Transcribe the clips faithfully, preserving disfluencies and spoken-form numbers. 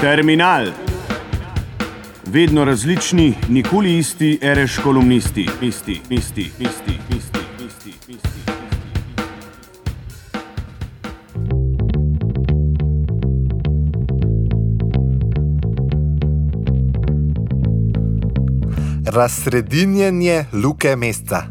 Terminal. Vedno različni, nikoli isti, ereš kolumnisti. Isti, isti, isti, isti, isti, isti. Razsredinjenje Luke Mesca.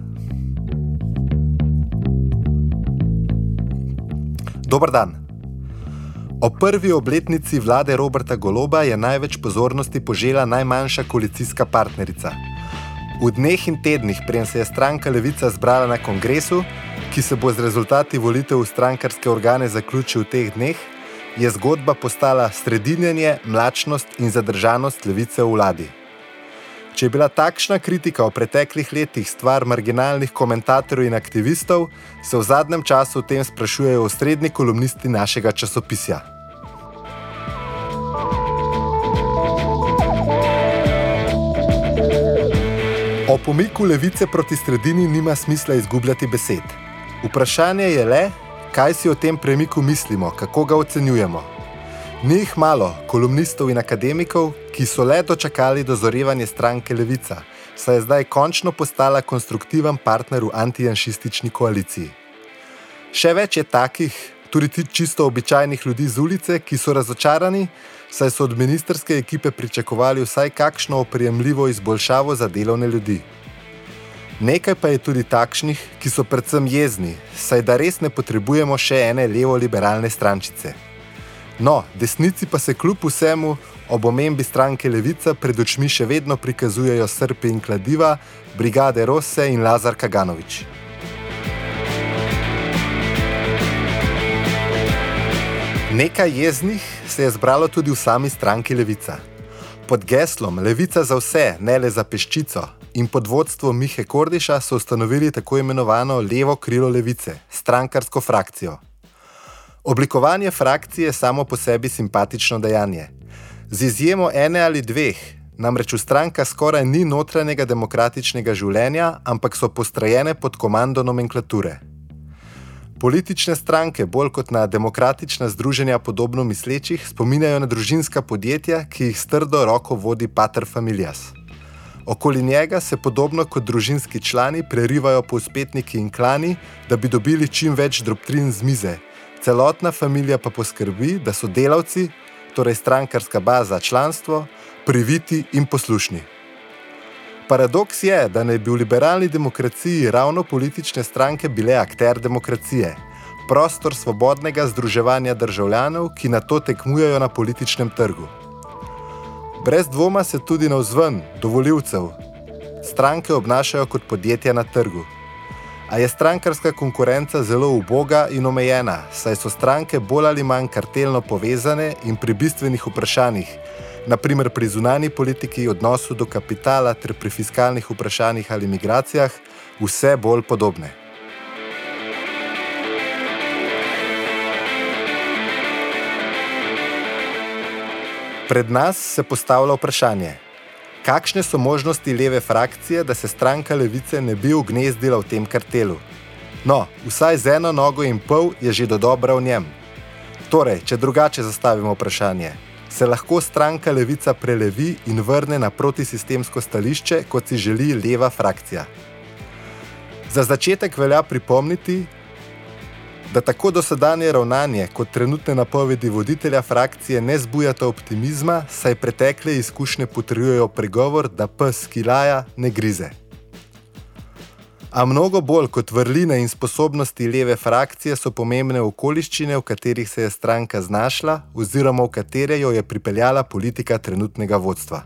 Dober dan. O prvi obletnici vlade Roberta Goloba je največ pozornosti požela najmanjša koalicijska partnerica. V dneh in tednih, preden se je stranka Levica zbrala na kongresu, ki se bo z rezultati volitev v strankarske organe zaključil v teh dneh, je zgodba postala sredinjenje, mlačnost in zadržanost Levice v vladi. Če je bila takšna kritika v preteklih letih stvar marginalnih komentatorjev in aktivistov, se v zadnjem času o tem sprašujejo osrednji kolumnisti našega časopisja. O pomiku Levice proti sredini nima smisla izgubljati besed. Vprašanje je le, kaj si o tem premiku mislimo, kako ga ocenjujemo. Ni jih malo, kolumnistov in akademikov, ki so le dočakali dozorevanje stranke Levica, saj je zdaj končno postala konstruktiven partner v antijanšistični koaliciji. Še več je takih, tudi čisto običajnih ljudi z ulice, ki so razočarani, saj so od ministrske ekipe pričakovali vsaj kakšno oprijemljivo izboljšavo za delovne ljudi. Nekaj pa je tudi takšnih, ki so predvsem jezni, saj da res ne potrebujemo še ene levo-liberalne strančice. No, desnici pa se kljub vsemu ob omembi stranke Levica pred očmi še vedno prikazujejo Srpi in Kladiva, Brigade Rosse in Lazar Kaganović. Nekaj jeznih se je zbralo tudi v sami stranki Levica. Pod geslom Levica za vse, ne le za peščico, in pod vodstvom Mihe Kordiša so ustanovili tako imenovano levo krilo Levice, strankarsko frakcijo. Oblikovanje frakcije je samo po sebi simpatično dejanje. Z izjemo ene ali dveh, namreč v stranka skoraj ni notranjega demokratičnega življenja, ampak so postrojene pod komando nomenklature. Politične stranke, bolj kot na demokratična združenja podobno mislečih, spominjajo na družinska podjetja, ki jih s trdo roko vodi pater familias. Okoli njega se podobno kot družinski člani prerivajo povzpetniki in klani, da bi dobili čim več drobtrin z mize. Celotna familija pa poskrbi, da so delavci, torej strankarska baza članstvo, priviti in poslušni. Paradoks je, da naj bi v liberalni demokraciji ravno politične stranke bile akter demokracije, prostor svobodnega združevanja državljanov, ki na to tekmujejo na političnem trgu. Brez dvoma se tudi navzven, do volivcev, stranke obnašajo kot podjetja na trgu. A je strankarska konkurenca zelo uboga in omejena, saj so stranke bolj ali manj kartelno povezane in pri bistvenih vprašanjih, na primer pri zunanji politiki, odnosu do kapitala ter pri fiskalnih vprašanjih ali migracijah, vse bolj podobne. Pred nas se postavlja vprašanje. Kakšne so možnosti leve frakcije, da se stranka Levice ne bi ugnezdila v tem kartelu? No, vsaj z eno nogo in pol je že dodobra v njem. Torej, če drugače zastavimo vprašanje, se lahko stranka Levica prelevi in vrne na protisistemsko stališče, kot si želi leva frakcija? Za začetek velja pripomniti, da tako dosedanje ravnanje kot trenutne napovedi voditelja frakcije ne zbujata optimizma, saj pretekle izkušnje potrjujejo pregovor, da pes, ki laja, ne grize. A mnogo bolj kot vrline in sposobnosti leve frakcije so pomembne okoliščine, v katerih se je stranka znašla oziroma v katere jo je pripeljala politika trenutnega vodstva.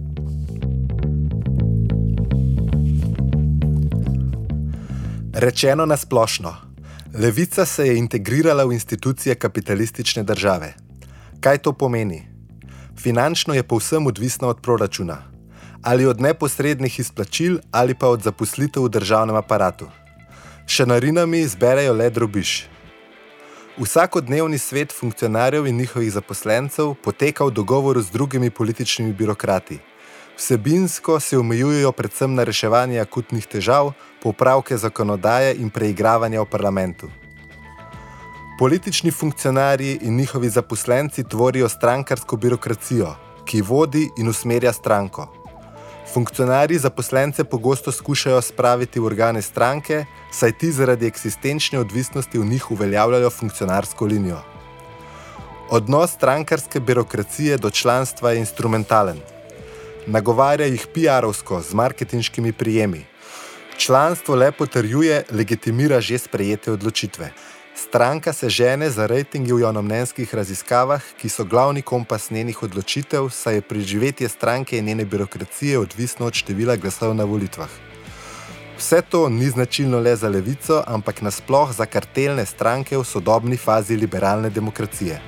Rečeno na splošno. Levica se je integrirala v institucije kapitalistične države. Kaj to pomeni? Finančno je povsem odvisna od proračuna. Ali od neposrednih izplačil, ali pa od zaposlitev v državnem aparatu. Šanarinami zberejo le drobiž. Vsakodnevni svet funkcionarjev in njihovih zaposlencev poteka v dogovoru z drugimi političnimi birokrati. Vsebinsko se omejujejo predvsem na reševanje akutnih težav, popravke zakonodaje in preigravanja v parlamentu. Politični funkcionarji in njihovi zaposlenci tvorijo strankarsko birokracijo, ki vodi in usmerja stranko. Funkcionarji zaposlence pogosto skušajo spraviti v organe stranke, saj ti zaradi eksistenčne odvisnosti v njih uveljavljajo funkcionarsko linijo. Odnos strankarske birokracije do članstva je instrumentalen. Nagovarja jih pi arovsko z marketinškimi prijemi. Članstvo le potrjuje, legitimira že sprejete odločitve. Stranka se žene za rejtingi v javnomnenjskih raziskavah, ki so glavni kompas njenih odločitev, saj je preživetje stranke in njene birokracije odvisno od števila glasov na volitvah. Vse to ni značilno le za levico, ampak nasploh za kartelne stranke v sodobni fazi liberalne demokracije.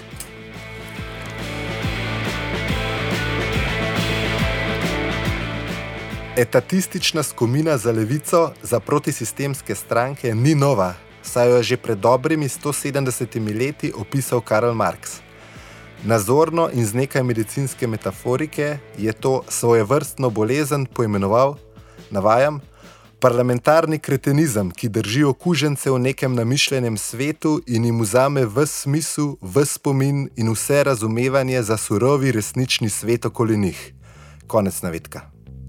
Etatistična skomina za levico, za protisistemske stranke ni nova, saj jo je že pred dobrimi sto sedemdesetimi leti opisal Karl Marx. Nazorno in z nekaj medicinske metaforike je to svojevrstno bolezen poimenoval, navajam, parlamentarni kretenizem, ki drži okužence v nekem namišljenem svetu in jim vzame ves smisel, ves spomin in vse razumevanje za surovi resnični svet okoli njih. Konec navedka.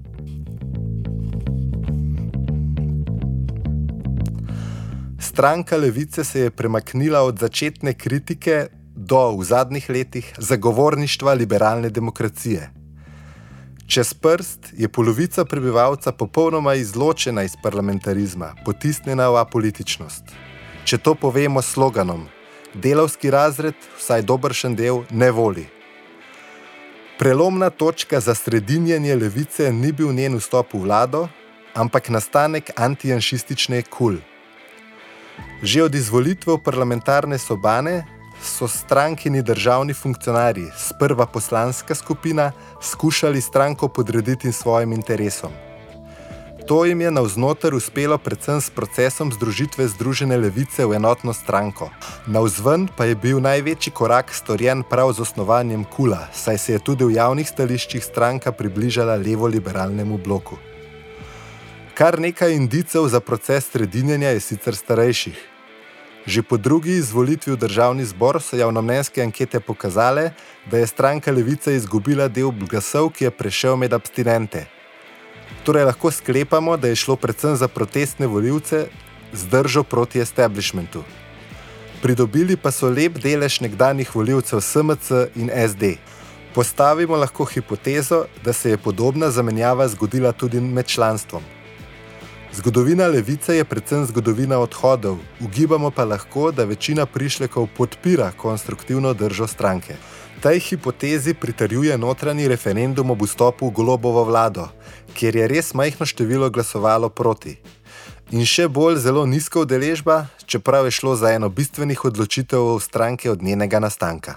Stranka levice se je premaknila od začetne kritike do, v zadnjih letih, zagovorništva liberalne demokracije. Čez prst je polovica prebivalca popolnoma izločena iz parlamentarizma, potisnjena v apolitičnost. Če to povemo s sloganom, delavski razred, vsaj dobršen del, ne voli. Prelomna točka za sredinjenje levice ni bil njen vstop v vlado, ampak nastanek antijanšistične kul. Že od izvolitve v parlamentarne sobane so strankini državni funkcionarji, sprva poslanska skupina, skušali stranko podrediti svojim interesom. To jim je navznoter uspelo predvsem s procesom združitve Združene levice v enotno stranko. Navzven pa je bil največji korak storjen prav z osnovanjem kula, saj se je tudi v javnih stališčih stranka približala levo-liberalnemu bloku. Kar nekaj indicev za proces sredinjenja je sicer starejših. Že po drugi izvolitvi v državni zbor so javnomnenjske ankete pokazale, da je stranka levice izgubila del glasov, ki je prešel med abstinente. Torej lahko sklepamo, da je šlo predvsem za protestne volivce z držo proti establishmentu. Pridobili pa so lep delež nekdanjih volivcev es em ce in es de. Postavimo lahko hipotezo, da se je podobna zamenjava zgodila tudi med članstvom. Zgodovina levice je predvsem zgodovina odhodov, ugibamo pa lahko, da večina prišlekov podpira konstruktivno držo stranke. Tej hipotezi pritrjuje notranji referendum ob vstopu v Golobovo vlado, kjer je res majhno število glasovalo proti. In še bolj zelo nizka udeležba, čeprav je šlo za eno bistvenih odločitev stranke od njenega nastanka.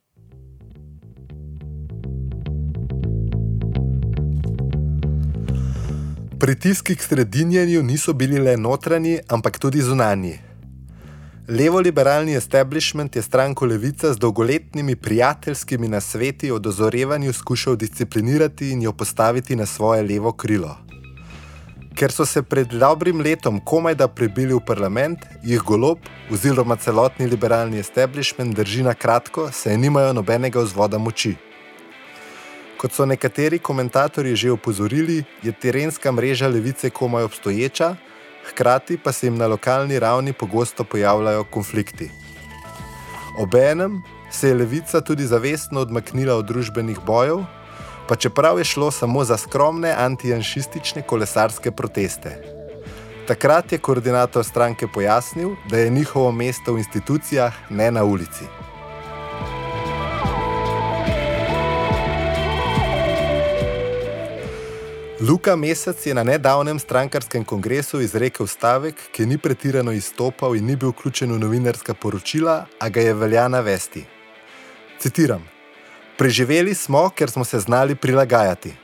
Pritiski k sredinjenju niso bili le notranji, ampak tudi zunanji. Levo-liberalni establishment je stranko Levica z dolgoletnimi prijateljskimi nasveti o dozorevanju skušal disciplinirati in jo postaviti na svoje levo krilo. Ker so se pred dobrim letom komajda prebili v parlament, jih Golob oziroma celotni liberalni establishment drži na kratko, saj nimajo nobenega vzvoda moči. Kot so nekateri komentatorji že opozorili, je terenska mreža levice komaj obstoječa, hkrati pa se jim na lokalni ravni pogosto pojavljajo konflikti. Obenem se je levica tudi zavestno odmaknila od družbenih bojev, pa čeprav je šlo samo za skromne antijanšistične kolesarske proteste. Takrat je koordinator stranke pojasnil, da je njihovo mesto v institucijah, ne na ulici. Luka Mesec je na nedavnem strankarskem kongresu izrekel stavek, ki ni pretirano izstopal in ni bil vključen v novinarska poročila, a ga je velja navesti. Citiram: "Preživeli smo, ker smo se znali prilagajati."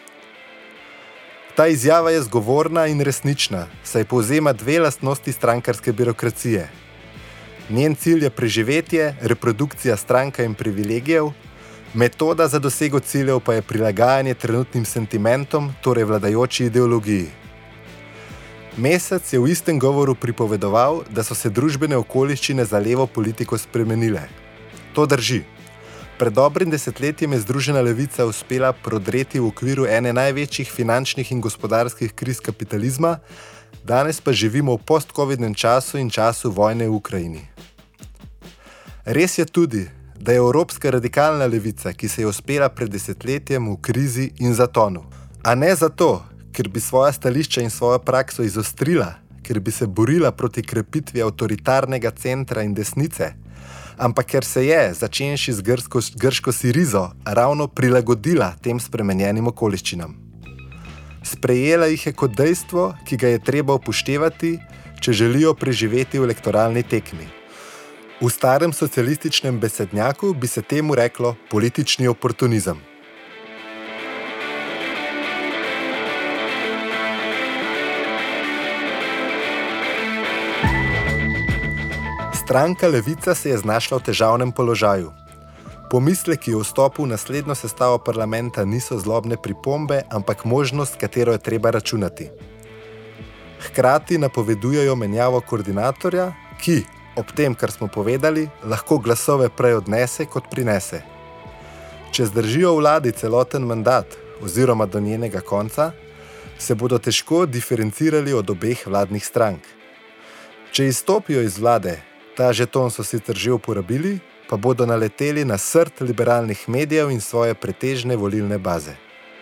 Ta izjava je zgovorna in resnična, saj povzema dve lastnosti strankarske birokracije. Njen cilj je preživetje, reprodukcija stranka in privilegijev, metoda za dosego ciljev pa je prilagajanje trenutnim sentimentom, torej vladajoči ideologiji. Mesec je v istem govoru pripovedoval, da so se družbene okoliščine za levo politiko spremenile. To drži. Pred dobrim desetletjem je Združena levica uspela prodreti v okviru ene največjih finančnih in gospodarskih kriz kapitalizma, danes pa živimo v post-covidnem času in času vojne v Ukrajini. Res je tudi, da je evropska radikalna levica, ki se je uspela pred desetletjem v krizi in zatonu. A ne zato, ker bi svoja stališča in svojo prakso izostrila, ker bi se borila proti krepitvi avtoritarnega centra in desnice, ampak ker se je, začenši z grško, grško Sirizo, ravno prilagodila tem spremenjenim okoliščinam. Sprejela jih je kot dejstvo, ki ga je treba upoštevati, če želijo preživeti v elektoralni tekmi. V starem socialističnem besednjaku bi se temu reklo politični oportunizem. Stranka Levica se je znašla v težavnem položaju. Pomisleki o vstopu v naslednjo sestavo parlamenta niso zlobne pripombe, ampak možnost, katero je treba računati. Hkrati napovedujejo menjavo koordinatorja, ki, ob tem, kar smo povedali, lahko glasove prej odnese, kot prinese. Če zdržijo v vladi celoten mandat oziroma do njenega konca, se bodo težko diferencirali od obeh vladnih strank. Če izstopijo iz vlade, ta žeton so sicer že uporabili, pa bodo naleteli na srd liberalnih medijev in svoje pretežne volilne baze.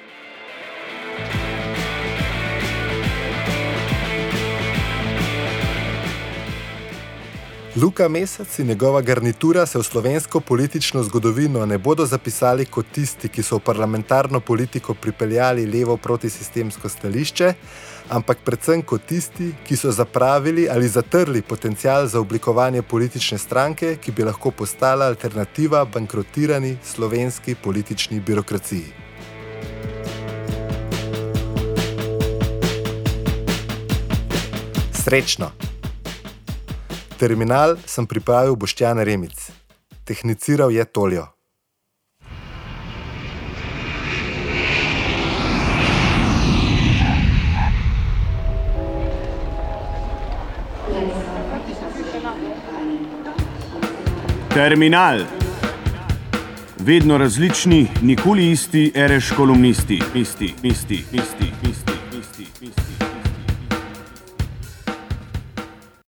Luka Mesec in njegova garnitura se v slovensko politično zgodovino ne bodo zapisali kot tisti, ki so v parlamentarno politiko pripeljali levo protisistemsko stališče, ampak predvsem kot tisti, ki so zapravili ali zatrli potencial za oblikovanje politične stranke, ki bi lahko postala alternativa bankrotirani slovenski politični birokraciji. Srečno! Terminal sem pripravil Boštjan Remic. Tehniciral je Toljo. Terminal. Vedno različni, nikoli isti, ereš kolumnisti. Isti, isti, isti, isti.